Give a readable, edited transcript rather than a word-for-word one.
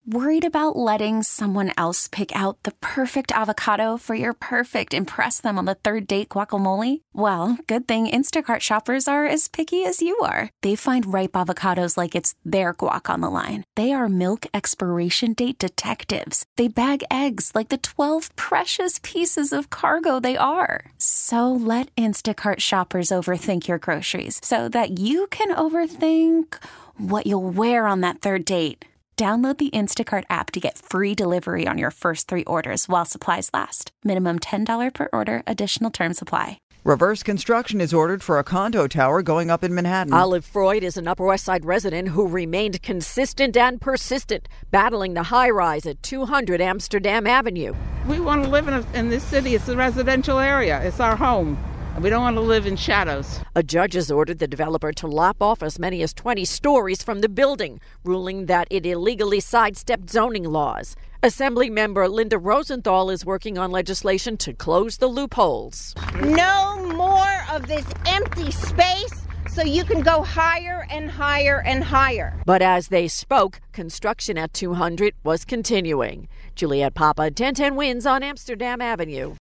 Worried about letting someone else pick out the perfect avocado for your perfect impress them on the third date guacamole? Well, good thing Instacart shoppers are as picky as you are. They find ripe avocados like it's their guac on the line. They are milk expiration date detectives. They bag eggs like the 12 precious pieces of cargo they are. So let Instacart shoppers overthink your groceries so that you can overthink what you'll wear on that third date. Download the Instacart app to get free delivery on your first 3 orders while supplies last. Minimum $10 per order. Additional terms apply. Reverse construction is ordered for a condo tower going up in Manhattan. Olive Freud is an Upper West Side resident who remained consistent and persistent, battling the high-rise at 200 Amsterdam Avenue. We want to live in this city. It's a residential area. It's our home. We don't want to live in shadows. A judge has ordered the developer to lop off as many as 20 stories from the building, ruling that it illegally sidestepped zoning laws. Assembly member Linda Rosenthal is working on legislation to close the loopholes. No more of this empty space so you can go higher and higher and higher. But as they spoke, construction at 200 was continuing. Juliette Papa, 1010 Wins on Amsterdam Avenue.